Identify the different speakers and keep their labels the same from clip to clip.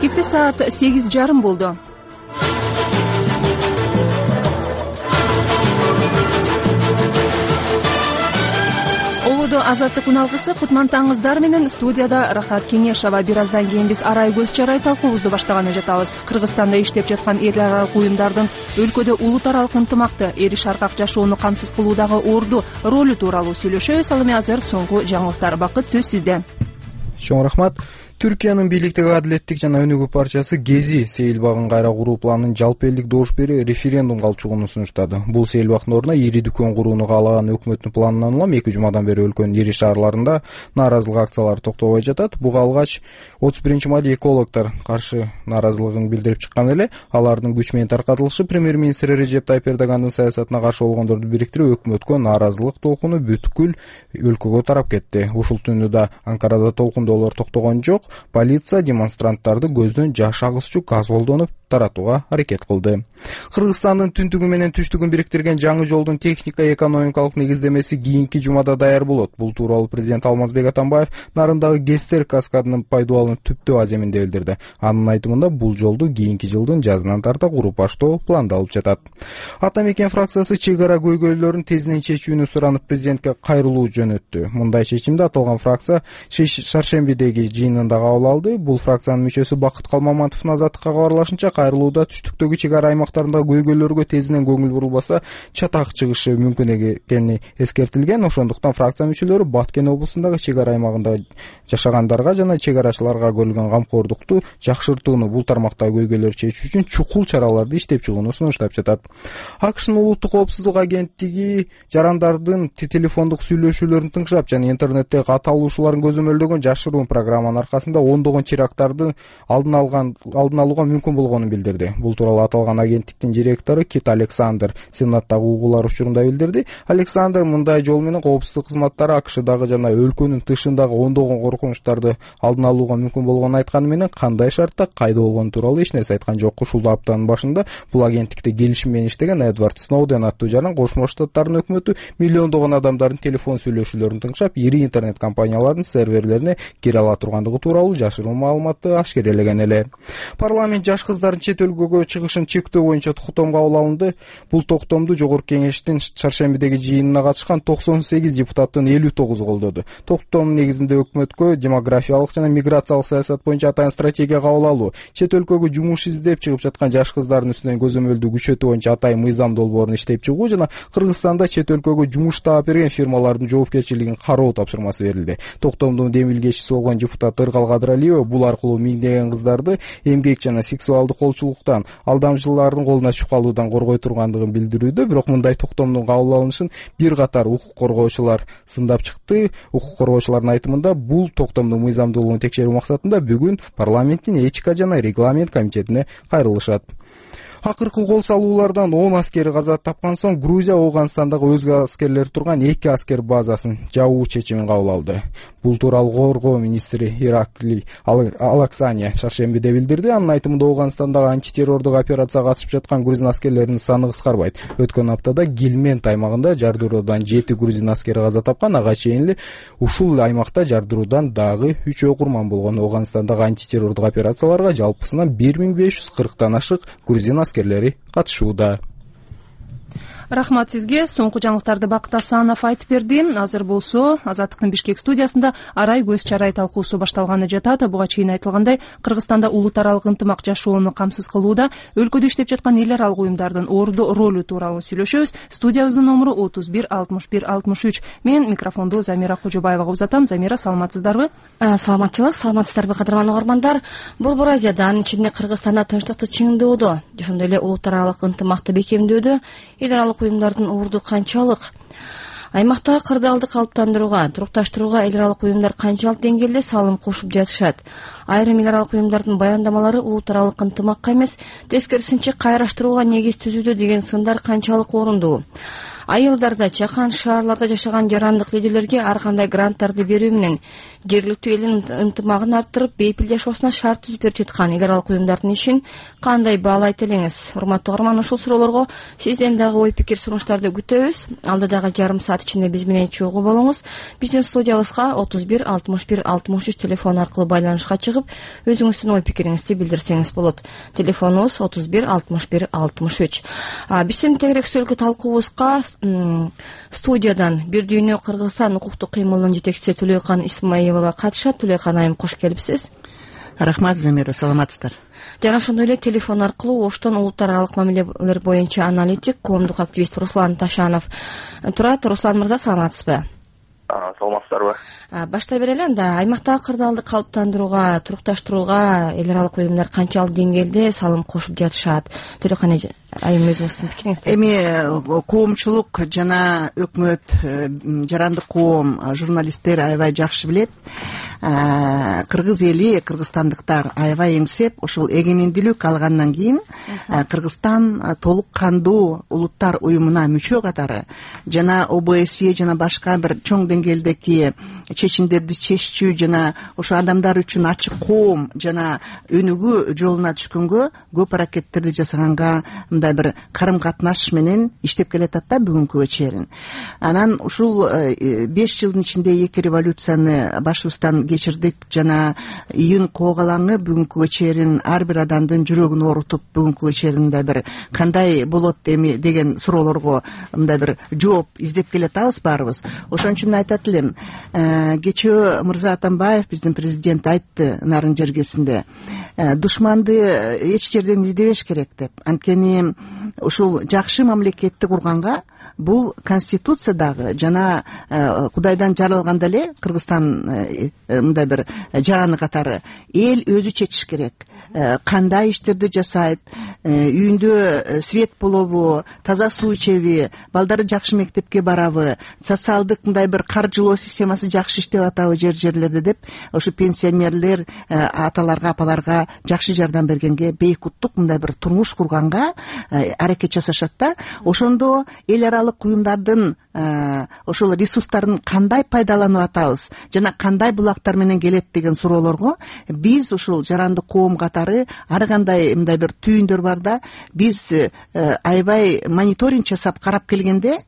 Speaker 1: Бишкекте саат 8:30 болду. Ободо азаттык уналгысы кутмантаңыздар менен студияда Рахат Кеңешова. Бир аздан кийин биз арай көз чарай талкуубузду баштаганы жатабыз. Кыргызстанда иштеп жаткан эл аралык уюмдардын өлкөдө улут аралык ынтымакты, эриш аркак жашоону камсыз кылуудагы орду ролу тууралуу сүйлөшөбүз. Ал эми азыр соңку жаңылыктар. Бакыт, сөз сизде.
Speaker 2: Чоң рахмат. Түркиянын бийликтеги Адилеттик жана Өнүгүү партиясы Гези сейилбагын кайра куруу планын жалпы элдик добуш берүү референдумга алчугууну сунуштады. Бул сейилбактын ордуна ири дүкөн курууну каалаган өкмөттүн планынан улам 2 жумадан бери өлкөнүн ири шаарларында нааразылык акциялары токтобой жатат. Буга алгач 31 майда экологдор каршы нааразылыгын билдирип чыккан эле. Алардын күч менен таркатылышы премьер-министр Режеп Тайып Эрдогандын саясатына каршы болгондорду бириктирип, өкмөткө нааразылык толкуну бүткүл өлкөгө тарап кетти. Ушул түнү да Анкарада толкундоолор токтогон жок. Полиция демонстранттарды көздөн жаш агызчу газ колдонуп таратууга аракет кылды. Кыргызстандын түндүгү менен түштүгүн бириктирген жаңы жолдун техника-экономикалык негиздемеси кийинки жумада даяр болот. Бул тууралуу президент Алмазбек Атамбаев Нарындагы Гестер каскадынын пайдалануу түптөө аз эминде билдирди. Анын айтымында бул жолду кийинки жылдын жазынан тарта куруп баштоо пландалып жатат. Ата Мекен фракциясы чек ара көйгөйлөрүн тезинен чечүүнү суранып президентке кайрылуу жөнөттү. Мындай чечимди аталган фракция шаршембидеги жыйынында кабыл алды. Бул фракциянын мүчөсү Бакыт Калмаматовдун азаттыкка кабарлашынча, кайрылууда түштүктөгү чек ара аймактарындагы көйгөйлөргө тезинен көңүл бурулбаса чатак чыгышы мүмкүн экени эскертилген. Ошондуктан фракция мүчөлөрү Баткен облусундагы чек ара аймагында жашагандарга жана чек арачыларга көрүлгөн камкордукту жакшыртууну, бул тармактагы көйгөйлөрдү чечүү үчүн чукул чараларды иштеп чыгууну сунуштап жатат. АКШнын улуттук коопсуздук агенттиги жарандардын телефондук сүйлөшүүлөрүн тыңшап жана интернетте кат алуучуларын көзөмөлдөгөн жашыруун программанын аркасында ондогон теракттарды алдын алууга мүмкүн болгонун билдирди. Бул тууралуу аталган агенттиктин директору Кит Александр Сенаттагы угуулар учурунда билдирди. Александр мындай жол менен коопсуздук кызматтары АКШдагы жана өлкөнүн тышындагы ондогон коркунучтарды алдын алууга мүмкүн болгонун айтканы менен кандай шартта кайда болгону тууралуу эч нерсе айткан жок. Ушул аптанын башында бул агенттикте келишим менен иштеген Эдвард Сноуден аттуу жаран Кошмо Штаттардын өкмөтү миллиондогон адамдардын телефон сүйлөшүүлөрүн тыңшап, ири интернет компаниялардын серверлерине кире ала тургандыгы тууралуу жашыруун маалыматты ашкерелеген эле. Парламент жаш кыздардын чет өлкөгө чыгышын чектөө боюнча токтом кабыл алынды. Бул токтомду Жогорку Кеңештин Шаршембидеги жыйынына катышкан 98 депутаттын 59 колдоду. Токтомдун негизинде өкмөткө демографиялык жана миграциялык саясат боюнча атайын стратегия кабыл алуу, чет өлкөгө жумуш издеп чыгып жаткан жаш кыздардын үстүнөн көзөмөлдү күчөтүү боюнча атайын мыйзам долбоорун иштеп чыгуу жана Кыргызстанда чет өлкөгө жумуш таап берген фирмалардын жоопкерчилигин кароо тапшырмасы берилди. Токтомдун демилгечиси болгон депутат Ыргал Кадыралиева бул аркылуу миңдеген кыздарды эмгек жана сексуалдык колчулуктан, алдамчылардын колуна түшүп калуудан коргой тургандыгын билдирүүдө. Бирок мындай токтомдун кабыл алынышын бир катар укук коргоочулар сындап чыкты. Укук коргоочулардын айтымында бул токтомдун мыйзамдуулугун текшерүү максатында бүгүн парламенттин этика жана регламент комитетине кайрылышат. Акыркы кол салуулардан 10 аскери каза тапкан соң Грузия Ооганстандагы өзгө аскерлер турган 2 аскер базасын жабуу чечимин кабыл алды. Бул тууралуу коргоо министри Иракли Алаксания Шаршембиде билдирди. Анын айтымында Ооганстандагы антитеррордук операцияга катышып жаткан грузин аскерлеринин саны кыскарбайт. Өткөн аптада Гилмент аймагында жардыруудан 7 грузин аскери каза тапкан. Ага чейин ушул аймакта жардыруудан дагы 3 окурман болгон. Ооганстандагы антитеррордук операцияларга жалпысынан 1540 ашык грузин аскерлери катышууда.
Speaker 1: Рахмат сизге. Соңку жаңылыктарды Бакыт Асанов айтып берди. Азыр болсо Азаттыктын Бишкек студиясында арай көз чарай талкуусу башталганы жатат. Буга чейин айтылгандай, Кыргызстанда улут аралык ынтымак жашоону камсыз кылууда өлкөдө иштеп жаткан эл аралык уюмдардын орду ролу тууралуу сүйлөшөбүз. Студиябыздын номуру 31 61 63. Мен микрофонду Замира Кожобаевага узатам. Замира, саламатсыздарбы?
Speaker 3: Саламатчылык, саламатсыздарбы кадырман угармандар? Борбор Азияда, анын ичинде Кыргызстанда тынчтыкты чыңдоодо, ошондой эле улут аралык ынтымакты бекемдөөдө эл аралык уюмдардын орду канчалык? Аймактагы кырдаалды калыптандырууга, турукташтырууга эл аралык уюмдар канчалык деңгээлде салым кошуп жатышат? Айрым эл аралык уюмдардын баяндамалары улут аралык ынтымакка эмес, тескерисинче кайраштырууга негиз түзүүдө деген сындар канчалык орундуу? Айылдарда, чакан шаарларда жашаган жарандык лидерлерге ар кандай гранттарды берүү менен жергиликтүү элдин ынтымагын арттырып бейпил жашоосуна шарт түзүп берип жаткан эл аралык уюмдардын ишин кандай баалайт элеңиз? Урматтуу угарман, ушул суроолорго сизден дагы ой пикир сунуштарды күтөбүз. Алдыдагы жарым саат ичинде биз менен чогуу болуңуз. Биздин студиябызга 31 61 63 телефон аркылуу байланышка чыгып, өзүңүздүн ой пикириңизди билдирсеңиз болот. Телефонубуз 31 61 63. Биздин тегерек сөөлкү талкуубузга студиядан Бир дүйнө Кыргызстан укуктук кыймылынын жетекчиси Түлөйкан Исмаилова катышат. Түлөйкан айым, кош келипсиз.
Speaker 4: Рахмат, Замира, саламатсыздар.
Speaker 3: Жана ошондой эле телефон аркылуу Оштон улуттар аралык мамилелер боюнча аналитик, коомдук активист Руслан Ташанов турат. Руслан мырза, саламатсызбы?
Speaker 5: Саламатсыздарбы?
Speaker 3: Баштай берели анда. Аймактагы кырдаалды калыптандырууга, турукташтырууга эл аралык уюмдар канчалык деңгээлде салым кошуп жатышат? Түлөйкан айым, өзүңүздүн пикириңизди.
Speaker 4: Эми коомчулук жана өкмөт, жарандык коом, журналисттер аябай жакшы билет. Кыргыз эли, кыргызстандыктар аябай эңсеп, ошол эгемендүүлүк алгандан кийин Кыргызстан толук кандуу улуттар уюмуна мүчө катары жана ОБСЕ жана башка бир чоң деңгээлдеги чечимдерди чеччү жана ошо адамдар үчүн ачык коом жана өнүгүү жолуна түшкөнгө көп аракеттерди жасаганга мындай бир карым катнаш менен иштеп келатат да бүгүнкүгө чейин. Анан ушул 5 жылдын ичинде 2 революцияны башыбыздан кечирдик жана июнь коогалаңы бүгүнкүгө чейин ар бир адамдын жүрөгүн оорутуп, бүгүнкүгө чейин мындай бир кандай болот эми деген суроолорго мындай бир жооп издеп келатабыз баарыбыз. Ошон үчүн айтат элем, кечээ Мырза Атамбаев, биздин президент, айтты нарын жергесинде, душманды эч жерден издебеш керек деп. Анткени ушул жакшы мамлекетти курганга бул конституциядагы жана Кудайдан жаралганда эле Кыргызстан мындай бир жараны катары эл өзү чечиш керек. Кандай иштерди жасайт, үйүндө свет болобу, таза суу ичеби, балдары жакшы мектепке барабы, социалдык мындай бир каржылоо системасы жакшы иштеп атабы жерлерде деп, ошо пенсионерлер аталарга, апаларга жакшы жардам бергенге, бейкуттук мындай бир турмуш курганга аракет жасашат да. Ошондо эл аралык уюмдардын ошол ресурстарын кандай пайдаланып атабыз жана кандай булактар менен келет деген суроолорго биз ушул жарандык коом катары ар кандай мындай бир түйүндөр бар да. Биз аябай мониторинг жасап карап келгенде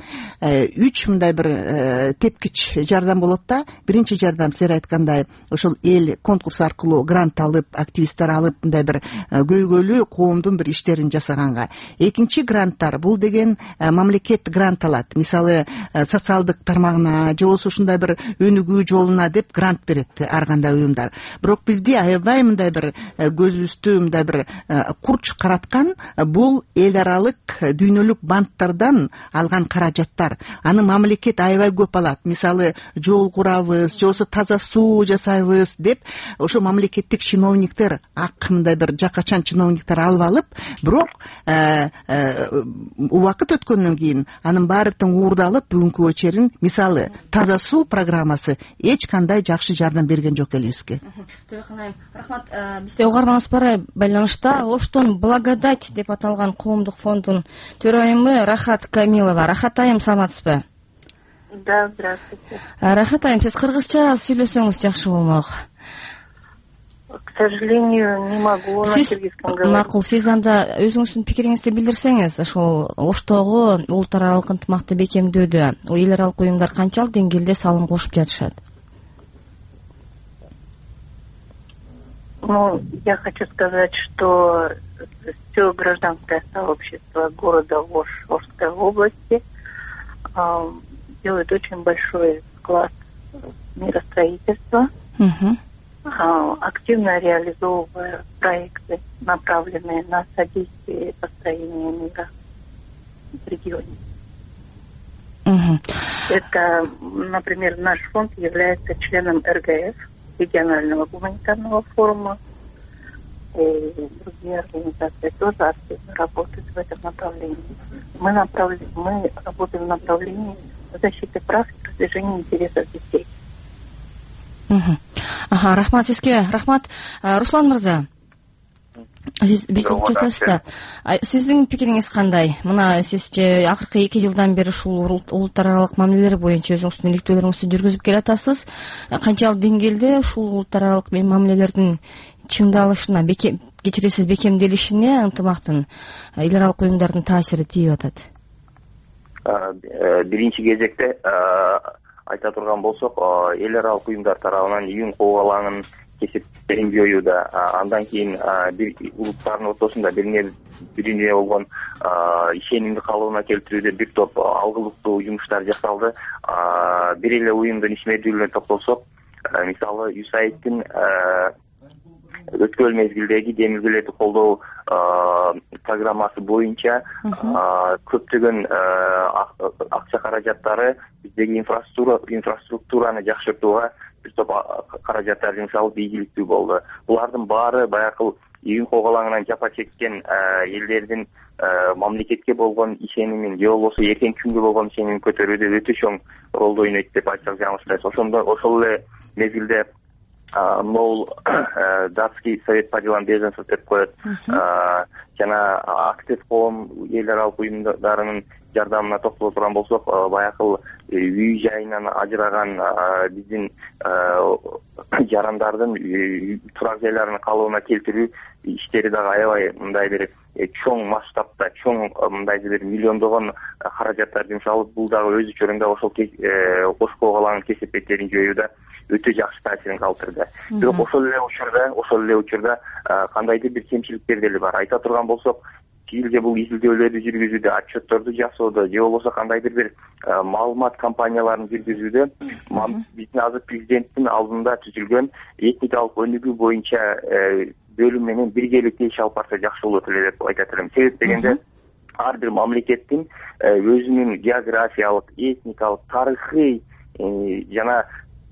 Speaker 4: 3 мындай бир тепкич жардам болот да. Биринчи жардам силер айткандай ошол эл конкурс аркылуу грант алып, активисттер алып мындай бир көйгөйлүү коомдун бир иштерин жасаганга. Экинчи гранттар бул деген мамлекет грант алат. Мисалы социалдык тармагына же болбосо ушундай бир өнүгүү жолуна деп грант берет ар кандай уюмдар. Бирок бизди аябай мындай бир көзүбүздү мындай бир курч караткан бул эл аралык дүйнөлүк банктардан алган каражаттар. Аны мамлекет аябай көп алат. Мисалы жол курабыз, же болбосо таза суу жасайбыз деп ошо мамлекеттик чиновниктер, ак мындай бир жакачан чиновниктер алып, бирок убакыт өткөндөн кийин анын баары тең уурдалып бүгүнкүгө чейин мисалы таза суу программасы эч кандай жакшы жардам берген жок элибизге.
Speaker 3: Рахмат. Бизде угарманыбыз бар байланышта. Оштон Благодать деп аталган коомдук фонддун төрайымы Рахат Камилова. Рахат айым, саламатсызбы?
Speaker 6: Да, здравствуйте.
Speaker 3: Рахат айым, сиз кыргызча сүйлөсөңүз жакшы болмок.
Speaker 6: К сожалению, не могу на кыргызском говорить.
Speaker 3: Макул, сиз анда өзүңүздүн пикириңизди билдирсеңиз, ошол Оштогу улуттар аралык ынтымакты бекемдөөдө эл аралык уюмдар канчалык деңгээлде салым кошуп жатышат?
Speaker 6: Ну, я хочу сказать, что все гражданское сообщество города Ошской области делает очень большой вклад в миростроительство, активно реализовывая проекты, направленные на содействие и построение мира в регионе. Это, например, наш фонд является членом РГФ, регионального гуманитарного форума, и другие организации тоже активно работают в этом направлении. Мы работаем в направлении защиты прав и продвижения интересов детей.
Speaker 3: Рахмат сизге. Рахмат. Руслан мырза, Сиз биз угуп жатасыз да. Сиздин пикириңиз кандай? Мына сиз акыркы 2 жылдан бери ушул улуттар аралык мамилелер боюнча өзүңүздүн иликтөөлөрүңүздү жүргүзүп келатасыз. Канчалык деңгээлде ушул улуттар аралык мамилелердин чыңдалышына, кечиресиз, бекемделишине ынтымактын, эл аралык уюмдардын таасири тийип атат?
Speaker 5: Биринчи кезекте айта турган болсок, эл аралык уюмдар тарабынан үйүн кобалаңын кесиптерин жоюуда, андан кийин бир улуттардын ортосунда бирине болгон ишенимди калыбына келтирүүдө бир топ алгылыктуу жумуштар жасалды. Бир эле уюмдун ишмердүүлүгүнө токтолсок, мисалы USAID'дин өткөн мезгилдеги демилгелерди колдоо программасы боюнча көптөгөн акча каражаттары биздеги инфраструктураны жакшыртууга бир топ каражаттар жумшалып ийгиликтүү болду. Булардын баары баягы үйүн кобалаңынан жапа чеккен элдердин мамлекетке болгон ишенимин, же болбосо эркин күнгө болгон ишенимин көтөрүүдө өтө чоң ролду ойнойт деп айтсак жаңылышпайбыз. Ошол эле мезгилде НОУЛ, датский совет по делам беженцев деп коет, жана актив коом эл аралык уюмдарынын жардамына токтоло турган болсок, баягы үй жайынан ажыраган биздин жарандардын турак жайларынын калыбына келтирүү иштери дагы аябай мындай бир чоң масштабта, чоң мындайча бир миллиондогон каражаттар жумшалып, бул дагы өз учурунда ошол кош кобалаңдын кесепеттерин жоюуда өтө жакшы таасирин калтырды. Бирок ошол эле учурда кандайдыр бир кемчиликтер деле бар. Айта турган болсок, же бул изилдөөлөрдү жүргүзүүдө, отчетторду жасоодо, же болбосо кандайдыр бир маалымат кампанияларын жүргүзүүдө биздин азыр президенттин алдында түзүлгөн этникалык өнүгүү боюнча бөлүм менен биргеликте иш алып барса жакшы болот эле деп айтат элем. Себеп дегенде ар бир мамлекеттин өзүнүн географиялык, этникалык, тарыхый жана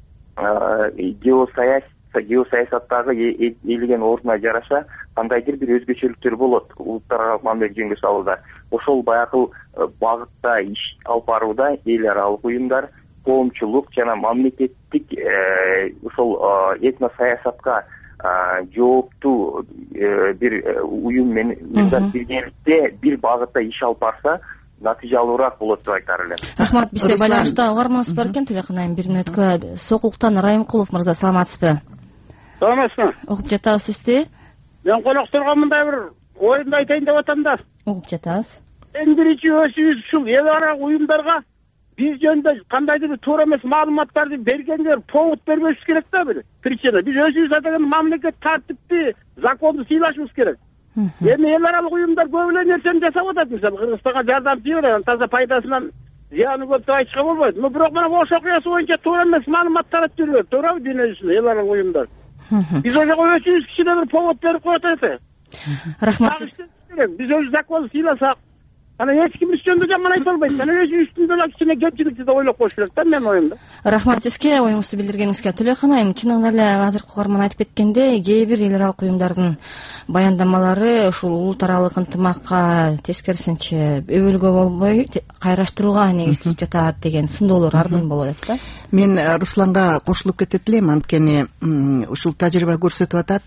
Speaker 5: геосаясаттагы ээлеген ордуна жараша кандайдыр бир өзгөчөлүктөр болот улуттар аралык мамиле жөнгө салууда. Ошол баягы багытта иш алып барууда эл аралык уюмдар, коомчулук жана мамлекеттик ошол этносаясатка жооптуу бир уюм менен биргеликте бир багытта иш алып барса натыйжалуураак болот деп айтар элем.
Speaker 3: Рахмат. Бизде байланышта угарманыбыз бар экен, телеканайым 1 мүнөткө. Сокулуктан Райымкулов мырза, саламатсызбы?
Speaker 7: Саламатсызбы.
Speaker 3: Угуп жатабыз сизди.
Speaker 7: Мен конокторго мындай бир оюмду айтайын деп атам да.
Speaker 3: Угуп жатабыз.
Speaker 7: Эң биринчи өзүбүз ушул эл аралык уюмдарга биз жөнүндө кандайдыр бир туура эмес маалыматтарды бергенге повод бербешибиз керек да бир причина. Биз өзүбүз атаган мамлекет тартипти, законду сыйлашыбыз керек. Эми эл аралык уюмдар көп эле нерсени жасап атат. Мисалы Кыргызстанга жардам тийип атат, таза пайдасынан зыяны көп деп айтышка болбойт. Бирок мына ош окуясы боюнча туура эмес маалыматтар айтып жүрөт, туурабы дүйнө жүзүндө эл аралык уюмдар. Биз ошого өзүбүз кичине бир повод берип коет эле.
Speaker 3: Рахмат.
Speaker 7: Биз өзү законду сыйласак, ана эч ким биз жөнүндө жаман айта албайт. Ана өзү үстүндө эле кичине кемчиликти да ойлоп коюш керек да, менин оюмда.
Speaker 3: Рахмат сизге оюңузду билдиргениңизге. Телеканайым, чынында эле азыркы угарман айтып кеткендей, кээ бир эл аралык уюмдардын баяндамалары ушул улут аралык ынтымакка тескерисинче өбөлгө болбой кайраштырууга негиз түзүп жатат деген сындоолор ардын болот да.
Speaker 4: Мен Русланга кошулуп кетет элем, анткени ушул тажрыйба көрсөтүп атат,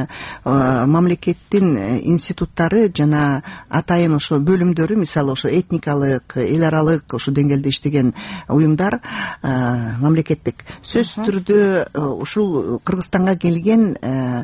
Speaker 4: мамлекеттин институттары жана атайын ошо бөлүмдөрү, мисалы ошо этникалык, эл аралык ошо деңгээлде иштеген уюмдар мамлекеттик сөзсүз түрдө ушул Кыргызстанга келген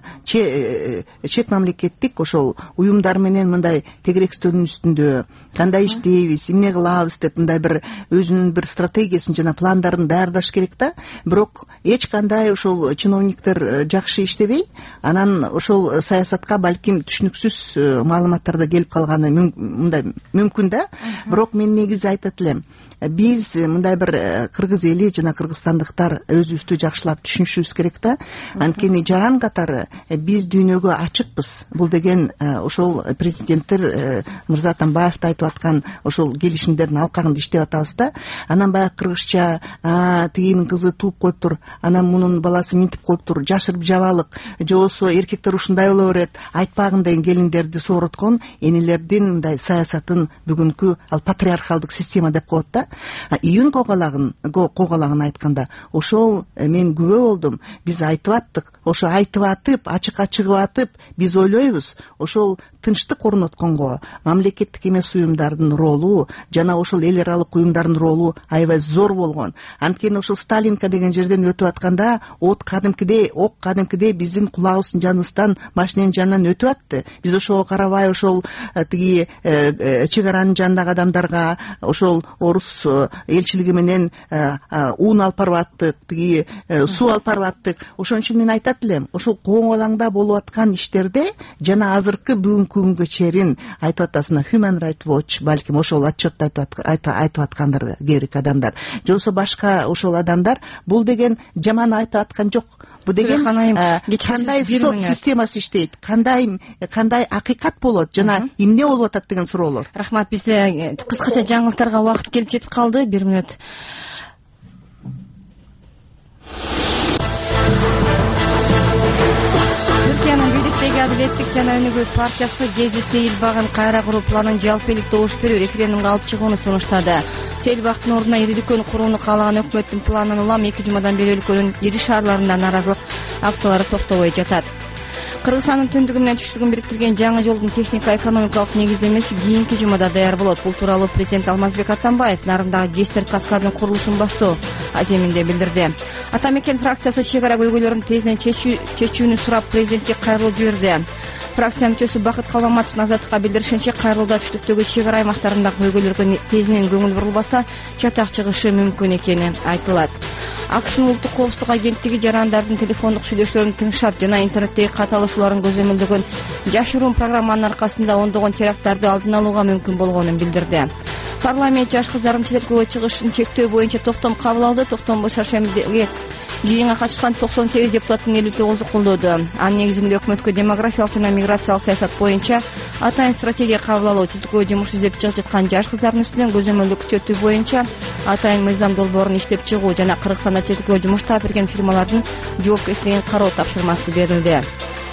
Speaker 4: чет мамлекеттик ошол уюмдар менен мындай тегерек стөлдүн үстүндө кандай иштейбиз, эмне кылабыз деп мындай бир өзүнүн бир стратегиясын жана пландарын даярдаш керек да. Бирок эч кандай ошол чиновниктер жакшы иштебей, анан ошол саясатка балким түшүнүксүз маалыматтар да келип калганы мындай мүмкүн да. Бирок мен негизи айтат элем, биз мындай бир кыргыз эли жана кыргызстандыктар өзүбүздү жакшылап түшүнүшүбүз керек да. Анткени жаран катары биз дүйнөгө ачыкпыз. Бул деген ошол президенттер Мырза Атамбаев айтып аткан ошол келишимдердин алкагында иштеп атабыз да. Анан баягы кыргызча тигинин кызы тууп коюптур, анан мунун баласы минтип коюптур, жашырып жабалык, же болбосо эркектер ушундай боло берет, айтпагын деген келиндерди соороткон энелердин мындай саясатын бүгүнкү ал патриархалдык система деп коет да. Июнь коголагын айтканда ошол мен күбө болдум. Биз айтып аттык, ошо айтып атып, ачык атып биз ойлойбуз, ошол тынчтык орнотконго мамлекеттик эмес уюмдардын ролу жана ошол эл аралык уюмдардын ролу аябай зор болгон. Анткени ошол Сталинка деген жерден өтүп атканда ок кадимкидей биздин кулагыбыздын жаныбыздан, машиненин жанынан өтүп атты. Биз ошого карабай ошол тиги чек аранын жанындагы адамдарга ошол орус элчилиги менен ун алып барып аттык, тиги суу алып барып аттык. Ошон үчүн мен айтат элем, ошол коңолаңда болуп аткан иштерде жана азыркы бүгүнкү күнгө чейин айтып атасына Human Rights Watch балким ошол отчетто айтып аткандар кээ бир адамдар, же болбосо башка ошол адамдар бул деген жаман айтып аткан жок. Бул деген кандай сот системасы иштейт, кандай акыйкат болот жана эмне болуп атат деген суроолор.
Speaker 3: Рахмат. Бизде кыскача жаңылыктарга убакыт келип жетип калды. 1 мүнөт. Түркиянын бийликтеги Адилеттик жана Өнүгүү партиясы Гези Сейилбагын кайра куруу планын жалпы элек добуш берүү референдумга алып чыгууну сунуштады. Сейилбактын ордуна ири дүкөн курууну каалаган өкмөттүн планынан улам 2 жумадан бери өлкөнүн ири шаарларында нааразылык акциялары токтобой жатат. Кыргызстандын түндүгү менен түштүгүн бириктирген жаңы жолдун техника-экономикалык негиздемеси кийинки жумада даяр болот. Бул тууралуу президент Алмазбек Атамбаев нарындагы Жестер каскадынын курулушун баштоо аземинде билдирди. Атамекен фракциясы чек ара көйгөйлөрүн тезинен чечүүнү сурап президентке кайрылуу жиберди. Фракция мүчөсү Бакыт Калматовдун Азаттыкка билдиришинче, кайрылууда түштүктөгү чек ара аймактарындагы көйгөйлөргө тезинен көңүл бурулбаса, чатак чыгышы мүмкүн экени айтылат. АКШнын улуттук коопсуздук агенттиги жарандардын телефондук сүйлөшүүлөрүн тыңшап жана интернеттеги кат алышууларын көзөмөлдөгөн жашыруун программанын аркасында ондогон теракттарды алдын алууга мүмкүн болгонун билдирди. Парламент жаш кыздардын чечилгө чыгышын чектөө боюнча токтом кабыл алды. Токтомду шаршембидеги жыйынга катышкан 98 депутаттын 59-у колдоду. Анын негизинде өкмөткө демографиялык жана миграциялык саясат боюнча атайын стратегия кабыл алуу, тизилгөө жумуш издеп чыгып жаткан жаш кыздардын үстүнөн көзөмөлдү күчөтүү боюнча атайын мыйзам долбоорун иштеп чыгуу жана Кыргызстанда чечилгөө жумуш таап берген фирмалардын жоопкерчилигин кароо тапшырмасы берилди.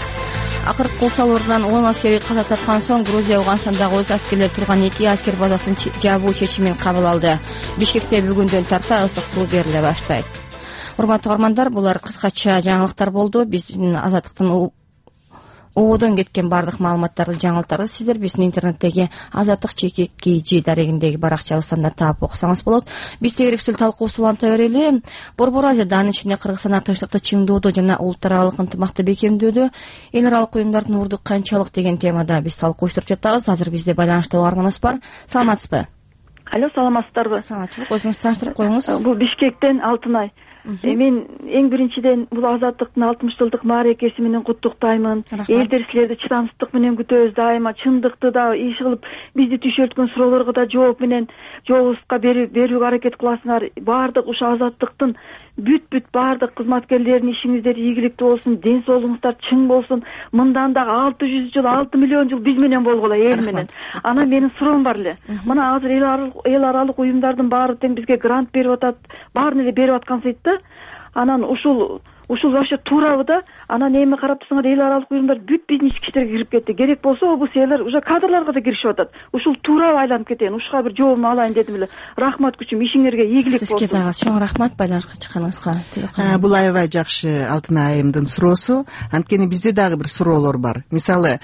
Speaker 3: Акыркы кол салуурдан 10 аскери каза тапкан соң Грузия Ауганстандагы өз аскерлери турган 2 аскер базасын жабуу чечимин кабыл алды. Бишкекте бүгүндөн тарта ысык суу бериле баштайт. Урматтуу угармандар, булар кыскача жаңылыктар болду. Биздин Азаттыктын ободон кеткен бардык маалыматтарды, жаңылыктарды сиздер биздин интернеттеги Азаттык ЧКК дарегиндеги баракчабыздан да таап окусаңыз болот. Биз тегеректүү талкуусу уланта берели. Борбор Азияда, анын ичинде Кыргызстанда тынчтыкты чыңдоодо жана улуттар аралык ынтымакты бекемдөөдө эл аралык уюмдардын орду канчалык деген темада биз талкуулаштырып жатабыз. Азыр бизде байланышта угарманыбыз бар. Саламатсызбы?
Speaker 8: Алло, саламатсыздарбы?
Speaker 3: Саламатчылык. Өзүңүздү тааныштырып коюңуз.
Speaker 8: Бул Бишкектен Алтынай. Мен эң биринчиден бул Азаттыктын 60 жылдык мааракеси менен куттуктаймын. Элдер силерди чыдамсыздык менен күтөбүз дайыма. Чындыкты да иш кылып, бизди түшөлткөн суроолорго да жооп менен жообубузга берүүгө аракет кыласыңар. Бардык ушу Азаттыктын бүт бардык кызматкерлердин ишиңиздер ийгиликтүү болсун, ден соолугуңуздар чың болсун. Мындан да 600 жыл, 6 миллион жыл биз менен болгула, эл менен. Анан менин суроом бар эле. Мына азыр эл аралык уюмдардын баары тең бизге грант берип атат, баарын эле берип аткансыйт да. Анан ушул вообще туурабы да? Анан эми карап турсаңар, эл аралык уюмдар бүт биздин ички иштерге кирип кетти. Керек болсо облус элдер уже кадрларга да киришип атат. Ушул туурабы айланып кетейин. Ушуга бир жообумду алайын дедим эле. Рахмат күчүм, ишиңерге ийгилик болсун.
Speaker 3: Сизге дагы чоң рахмат байланышка чыкканыңызга.
Speaker 4: Бул аябай жакшы Алтынай айымдын суроосу. Анткени бизде дагы бир суроолор бар. Мисалы,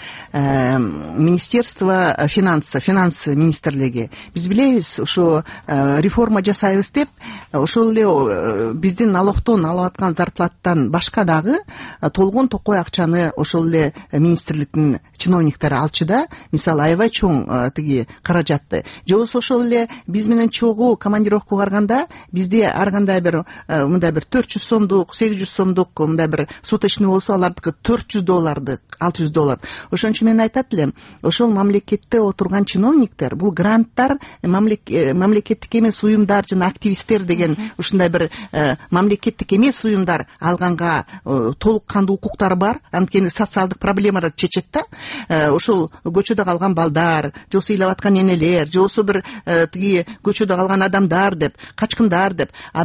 Speaker 4: Министерство финанс министрлиги. Биз билебиз, ушу реформа жасайбыз деп, ошол эле биздин налогтон алып аткан зарплаттан башка дагы толгон токой акчаны ошол эле министрликтин чиновниктери алчу да. Мисалы, аябай чоң тиги каражатты. Же болбосо ошол эле биз менен чогуу командировкага барганда бизде ар кандай бир мындай бир 400 сомдук, 800 сомдук мындай бир суточный болсо, алардыкы $400, $600. Ошон үчүн мен айтат элем, ошол мамлекетте отурган чиновниктер, бул гранттар мамлекеттик эмес уюмдар жана активисттер деген ушундай бир мамлекеттик эмес уюмдар алганга толук кандуу укуктары бар. Анткени социалдык проблемаларды чечет да. Ошол көчөдө калган балдар, же болбосо ыйлап аткан энелер, же болбосо бир тиги көчөдө калган адамдар деп, качкындар деп. А бирок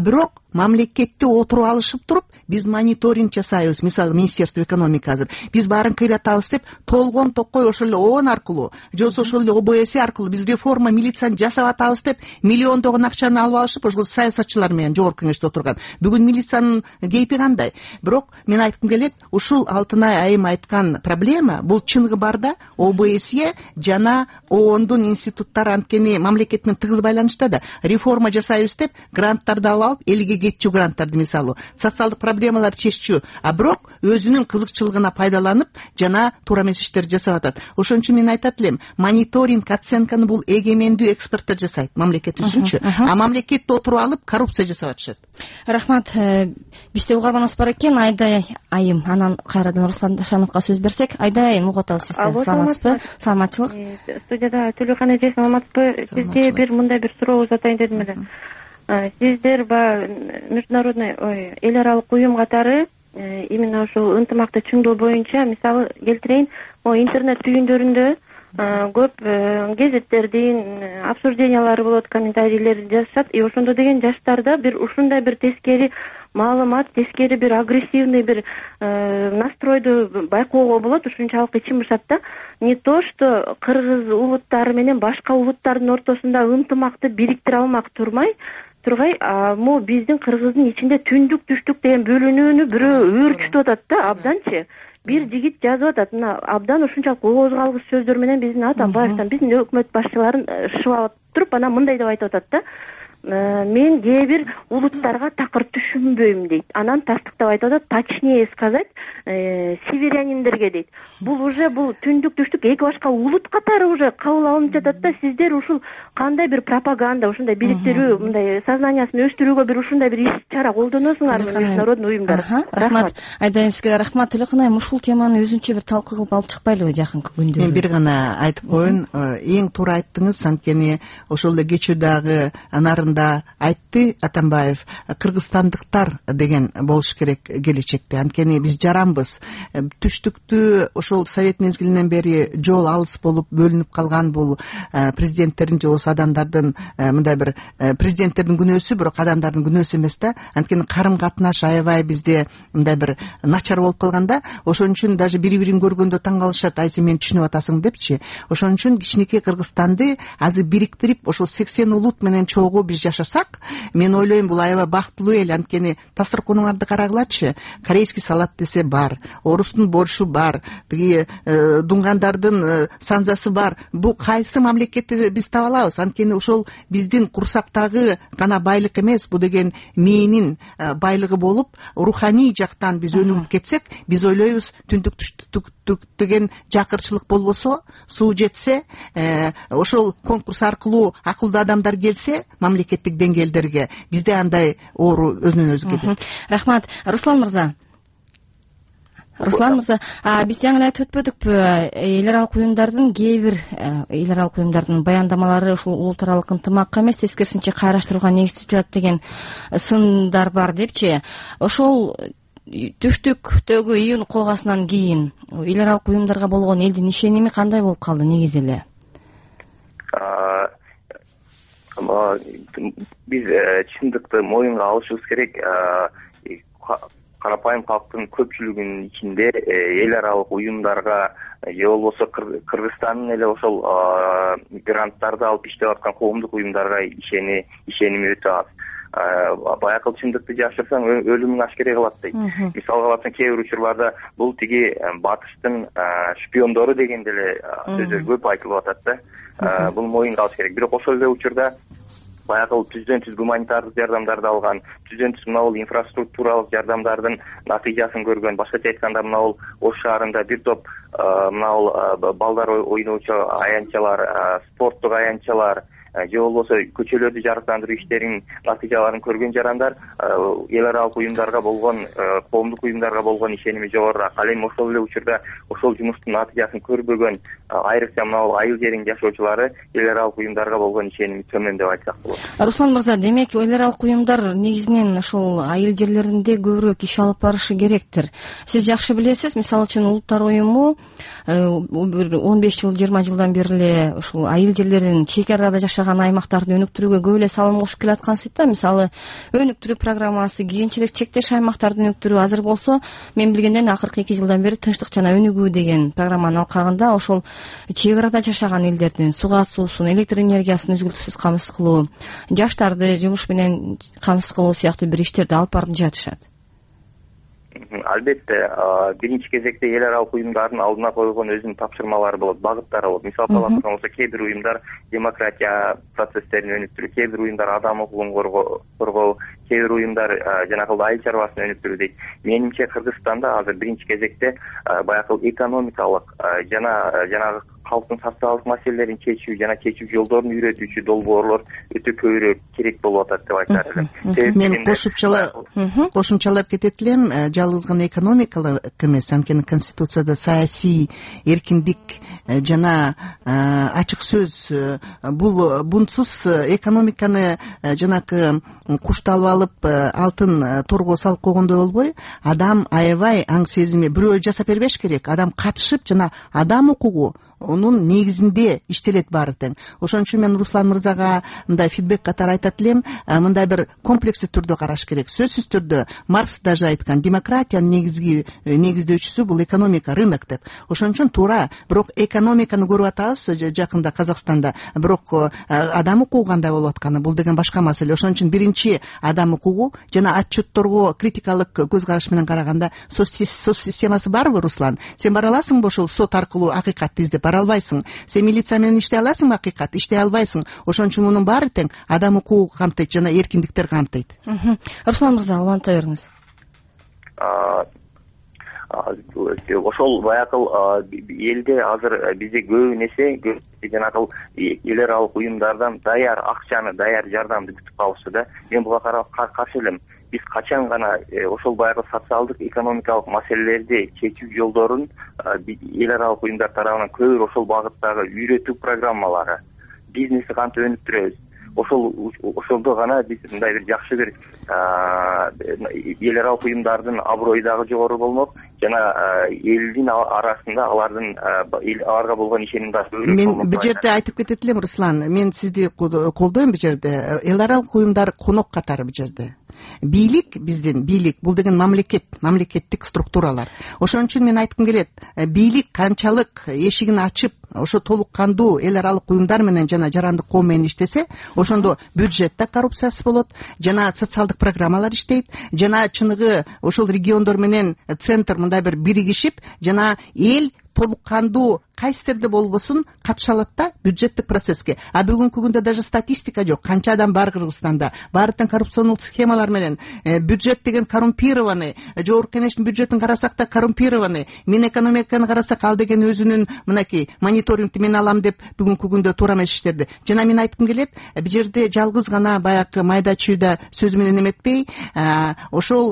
Speaker 4: мамлекетте отуруп алышып туруп биз мониторинг жасайбыз. Мисалы Министерство экономика азыр биз баарын кыйратабыз деп толгон токкой ошол эле ООН аркылуу же ошол эле ОБС аркылуу биз реформа милицияны жасап атабыз деп миллиондогон акчаны алып алышып ошол саясатчылар менен жогорку кеңеште отурган. Бүгүн милициянын кейпи кандай? Бирок мен айткым келет, ушул Алтынай айым айткан проблема бул чыныгы барда ОБС жана ООНдун институттары анткени мамлекет менен тыгыз байланышта да. Реформа жасайбыз деп гранттарды алып, элге кетчү гранттарды мисалы, социалдык проблемаларды чеччү, а бирок өзүнүн кызыкчылыгына пайдаланып жана туура эмес иштерди жасап атат. Ошон үчүн мен айтат элем, мониторинг, оценканы бул эгемендүү эксперттер жасайт мамлекет үчүнчү. А мамлекетте отуруп алып коррупция жасап атышат.
Speaker 3: Рахмат. Бизде угарманыбыз бар экен, Айдай айым. Анан кайрадан Руслан Дашановго сөз берсек. Айдай айым, угуп атабыз сизди. Саламатсызбы? Саламатчылык.
Speaker 9: Студияда Төлөкөн эже, саламатсызбы? Сизге бир мындай бир суроо узатайын дедим эле. Сиздер международный эл аралык уюм катары именно ушул ынтымакты чыңдоо боюнча мисалы келтирейин, интернет түйүндөрүндө көп гезеттердин обсуждениялары болот, комментарийлерди жазышат. И ошондо деген жаштарда бир ушундай бир тескери маалымат, тескери бир агрессивный бир настройду байкоого болот. Ушунчалык ичим бушат да. Не то, что кыргыз улуттары менен башка улуттардын ортосунда ынтымакты бириктире алмак тургай, могу биздин кыргыздын ичинде түндүк түштүк деген бөлүнүүнү бирөө өөрчүтүп атат да, абданчы. Бир жигит жазып атат, мына абдан ушунчалык ооз калгыс сөздөр менен биздин Атамбаевдин, биздин өкмөт башчыларын шыбап алып туруп, анан мындай деп айтып атат да. Мен кээ бир улуттарга такыр түшүнбөйм дейт. Анан тастыктап айтып атат, точнее сказать, северяниндерге дейт. Бул уже бул түндүк түштүк эки башка улут катары уже кабыл алынып жатат да. Сиздер ушул кандай бир пропаганда, ушундай бириктирүү, мындай сознаниясын өстүрүүгө бир ушундай бир иш-чара колдоносуңарбы международный уюмдар?
Speaker 3: Рахмат. Айдайым, сизге рахмат. Төлөкөн айым, ушул теманы өзүнчө бир талкуу кылып алып чыкпайлыбы жакынкы күндө?
Speaker 4: Мен бир гана айтып коеюн, эң туура айттыңыз. Анткени ошол эле кечүү дагы анарында айтты Атамбаев, кыргызстандыктар деген болуш керек келечекте. Анткени биз жаранбыз. Түштүктү ошол совет мезгилинен бери жол алыс болуп бөлүнүп калган бул президенттердин же осы адамдардын мындай бир президенттердин күнөөсү, бирок адамдардын күнөөсү эмес да. Анткени карым катнаш аябай бизде мындай бир начар болуп калганда, ошон үчүн даже бири-бирин көргөндө таң калышат, ай сен мени түшүнүп атасың депчи. Ошон үчүн кичинекей Кыргызстанды азыр бириктирип, ошол 80 улут менен чогуу биз жашасак, мен ойлойм бул аябай бактылуу эл. Анткени дасторконуңарды карагылачы, корейский салат десе бар, орустун борщу бар, тиги дунгандардын санзасы бар. Бул кайсы мамлекетти биз таба алабыз? Анткени ошол биздин курсактагы гана байлык эмес, бул деген мээнин байлыгы болуп, руханий жактан биз өнүгүп кетсек, биз ойлойбуз түндүк түштүк деген жакырчылык болбосо, суу жетсе, ошол конкурс аркылуу акылдуу адамдар келсе мамлекеттик деңгээлдерге, бизде андай оору өзүнөн өзү кетет.
Speaker 3: Рахмат. Руслан мырза, биз жаңы эле айтып өтпөдүкпү, эл аралык уюмдардын кээ бир эл аралык уюмдардын баяндамалары ушул улут аралык ынтымакка эмес, тескерисинче кайраштырууга негизделип жатат деген сындар бар депчи. Ошол түштүктөгү июнь окугасынан кийин эл аралык уюмдарга болгон элдин ишеними кандай болуп калды негизи эле?
Speaker 5: Биз чындыкты моюнга алышыбыз керек. Карапайым калктын көпчүлүгүнүн ичинде эл аралык уюмдарга же болбосо Кыргызстандын эле ошол гранттарды алып иштеп аткан коомдук уюмдарга ишеними өтө аз. Баякыл чындыкты жашырсаң өлүмүң ашкере кылат дейт. Мисалга алсаң, кээ бир учурларда бул тиги батыштын шпиондору деген деле сөздөр көп айтылып атат да. Бул моюнга алыш керек. Бирок ошол эле учурда баягы түздөн түз гуманитардык жардамдарды алган, түздөн түз мына бул инфраструктуралык жардамдардын натыйжасын көргөн, башкача айтканда мына бул Ош шаарында бир топ мына бул балдар ойноочу аянтчалар, спорттук аянтчалар же болбосо көчөлөрдү жарыктандыруу иштеринин натыйжаларын көргөн жарандар эл аралык уюмдарга болгон, коомдук уюмдарга болгон ишеними жогорураак. Ал эми ошол эле учурда ошол жумуштун натыйжасын көрбөгөн, айрыкча мына бул айыл жерин жашоочулары эл аралык уюмдарга болгон ишеними төмөн деп айтсак болот.
Speaker 3: Руслан мырза, демек эл аралык уюмдар негизинен ошол айыл жерлеринде көбүрөөк иш алып барышы керектир. Сиз жакшы билесиз, мисалы үчүн Улуттар уюму 15 жыл, 20 жылдан бери эле ушул айыл жерлерин чек арада жашаган аймактарды өнүктүрүүгө көп эле салым кошуп келаткансыз да. Мисалы өнүктүрүү программасы, кийинчерээк чектеш аймактарды өнүктүрүү. Азыр болсо мен билгенден акыркы 2 жылдан бери тынчтык жана өнүгүү деген программанын алкагында ошол чек арада жашаган элдердин суга суусун, электр энергиясын үзгүлтүксүз камсыз кылуу, жаштарды жумуш менен камсыз кылуу сыяктуу бир иштерди алып барып жатышат.
Speaker 5: Албетте, биринчи кезекте эл аралык уюмдардын алдына койгон өзүнүн тапшырмалары болот, багыттары болот. Мисалы алганда болсо, кээ бир уюмдар демократия процесстерин өнүктүрүү, кээ бир уюмдар адам укугун коргоо, кээ бир уюмдар жанагы айыл чарбасын өнүктүрүү дейт. Менимче Кыргызстанда азыр биринчи кезекте баягы экономикалык жана жанагы халктын социалдык маселелерин чечүү жана чечүү жолдорун үйрөтүүчү долбоорлор өтө көбүрөөк керек болуп атат деп айтар элем.
Speaker 4: Мен кошумчалап кетет элем, жалгыз гана экономикалык эмес, анткени Конституцияда саясий эркиндик жана ачык сөз, бул бунтсуз экономиканы жанакы кушталып алып алтын торго салып койгондой болбой, адам аябай аң сезими бирөө жасап бербеш керек. Адам катышып жана адам укугу онун негизинде иштелет баары тең. Ошон үчүн мен Руслан мырзага мындай фидбек катары айтат элем, мындай бир комплекстүү түрдө караш керек. Сөзсүз түрдө Маркс даже айткан, демократиянын негиздөөчүсү бул экономика, рынок деп. Ошон үчүн туура, бирок экономиканы көрүп атабыз жакында Казакстанда, бирок адам укугу кандай болуп атканы бул деген башка маселе. Ошон үчүн биринчи адам укугу жана отчетторго критикалык көз караш менен караганда соц системасы барбы, Руслан? Сен бара аласыңбы ошол сот аркылуу акыйкатты издеп? Бара албайсың. Сен милиция менен иштей аласыңбы акыйкат? Иштей албайсың. Ошон үчүн мунун баары тең адам укугу камтыйт жана эркиндиктер камтыйт.
Speaker 3: Руслан мырза, уланта бериңиз.
Speaker 5: Ошол баягы элде азыр бизде көбүнесе жанагы эл аралык уюмдардан даяр акчаны, даяр жардамды күтүп калышты да. Мен буга каршы элем. Биз качан гана ошол баягы социалдык, экономикалык маселелерди чечүү жолдорун эл аралык уюмдар тарабынан көбүрөөк ошол багыттагы үйрөтүү программалары, бизнести кантип өнүктүрөбүз, ошолдо гана биз мындай бир жакшы бир эл аралык уюмдардын аброю дагы жогору болмок жана элдин арасында аларга болгон ишеним дагы көбүрөөк болмок.
Speaker 4: Мен бул жерде айтып кетет элем, Руслан, мен сизди колдойм. Бул жерде эл аралык уюмдар конок катары. Бул жерде бийлик, биздин бийлик бул деген мамлекеттик структуралар. Ошон үчүн мен айткым келет, бийлик канчалык эшигин ачып ошо толук кандуу эл аралык уюмдар менен жана жарандык коом менен иштесе, ошондо бюджетте коррупциясы болот, жана социалдык программалар иштейт, жана чыныгы ошол региондор менен центр мындай бир биригишип, жана эл толук кандуу кайсытерде болбосун катыша алат да бюджеттик процесске. А бүгүнкү күндө даже статистика жок. Канча адам бар Кыргызстанда? Баары тең коррупциондук схемалар менен. Бюджет деген коррумпированный. Жогорку Кеңештин бюджетин карасак да коррумпированный. Мен экономиканы карасак, ал деген өзүнүн мынакей мониторингти мен алам деп бүгүнкү күндө туура эмес иштерди. Жана мен айткым келет, бул жерде жалгыз гана баягы майда чүйдө сөз менен эметпей, ошол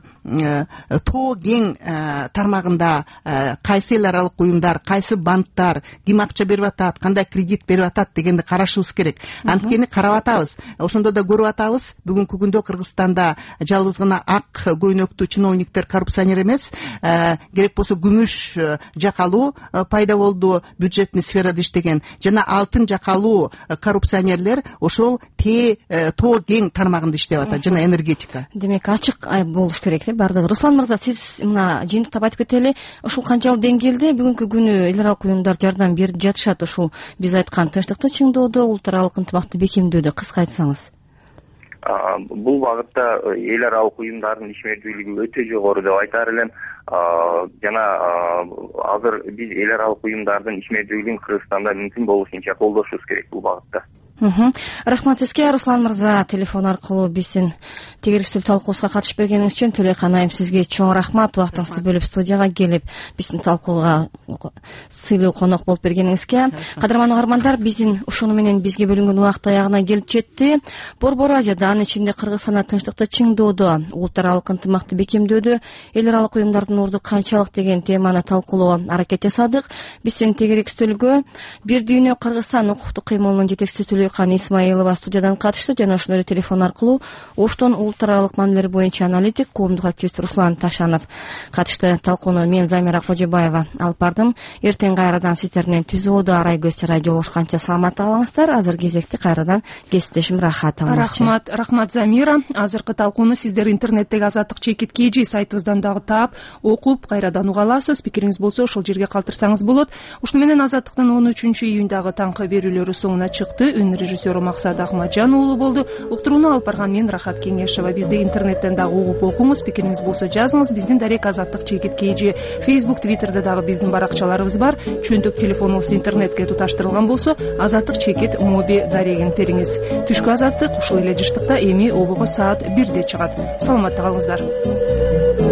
Speaker 4: тоо кең тармагында кайсы эл аралык уюмдар, кайсы банктар ким акча берип атат, кандай кредит берип атат дегенди карашыбыз керек. Анткени карап атабыз, ошондо да көрүп атабыз, бүгүнкү күндө Кыргызстанда жалгыз гана ак көйнөктүү чиновниктер, коррупционер эмес, керек болсо күмүш жакалуу пайда болду, бюджетный сферада иштеген, жана алтын жакалуу коррупционерлер ошол тоо кең тармагында иштеп атат, жана энергетика.
Speaker 3: Демек ачык болуш керек бардыгы. Руслан мырза, сиз мына жыйынтыктап айтып кетели, ушул канчалык деңгээлде бүгүнкү күнү эл аралык уюмдар жардам берип жатышат ушул биз айткан тынчтыкты чыңдоодо, улут аралык ынтымакты бекемдөөдө? Кыска айтсаңыз.
Speaker 5: Бул багытта эл аралык уюмдардын ишмердүүлүгү өтө жогору деп айтар элем. Жана азыр биз эл аралык уюмдардын ишмердүүлүгүн Кыргызстанда мүмкүн болушунча колдошубуз керек бул багытта.
Speaker 3: Рахмат сизге, Руслан мырза. Телефон аркылуу биздин тегеректүү талкуубузга катышып бергениңиз үчүн Төлөйкан айым сизге чоң рахмат. Убактыңызды бөлүп студияга келип биздин талкууга сыйлуу конок болуп бергениңизге. Кадырман угармандар, биздин ушуну менен бизге бөлүнгөн убакыт аягына келип жетти. Борбор Азияда, анын ичинде Кыргызстанда тынчтыкты чыңдоодо, улут аралык ынтымакты бекемдөөдө эл аралык уюмдардын орду канчалык деген теманы талкуулоого аракет жасадык. Биздин тегерек стөлгө Бир дүйнө Кыргызстан укуктук кыймылынын жетекчиси Зойкан Исмаилова студиядан катышты жана ошондой эле телефон аркылуу Оштон улуттар аралык мамилелер боюнча аналитик, коомдук активист Руслан Ташанов катышты. Талкууну мен Замира Кожобаева алып бардым. Эртең кайрадан сиздердин ТВОдо Арай көз чарай жолугушканча саламатта калыңыздар. Азыр кезекти кайрадан кесиптешим Рахат алмакчы.
Speaker 1: Рахмат Замира. Азыркы талкууну сиздер интернеттеги Азаттык чекит KG сайтыбыздан дагы таап, окуп, кайрадан уга аласыз. Пикириңиз болсо ошол жерге калтырсаңыз болот. Ушуну менен Азаттыктын 13 июндагы таңкы берүүлөрү соңуна чыкты. Үн режиссеру Максат Ахмаджан уулу болду. Уктурууну алып барган мен Рахат Кеңешева. Бизди интернеттен дагы угуп окуңуз. Пикириңиз болсо жазыңыз. Биздин дарек Азаттык чекит KG Facebook, Twitterде дагы биздин баракчаларыбыз бар. Чөнтөк телефонуңуз интернетке туташтырылган болсо, Азаттык чекит моби дарегин териңиз. Түшкү Азаттык ушул эле жыштыкта эми обого саат 1де чыгат. Саламатта калыңыздар.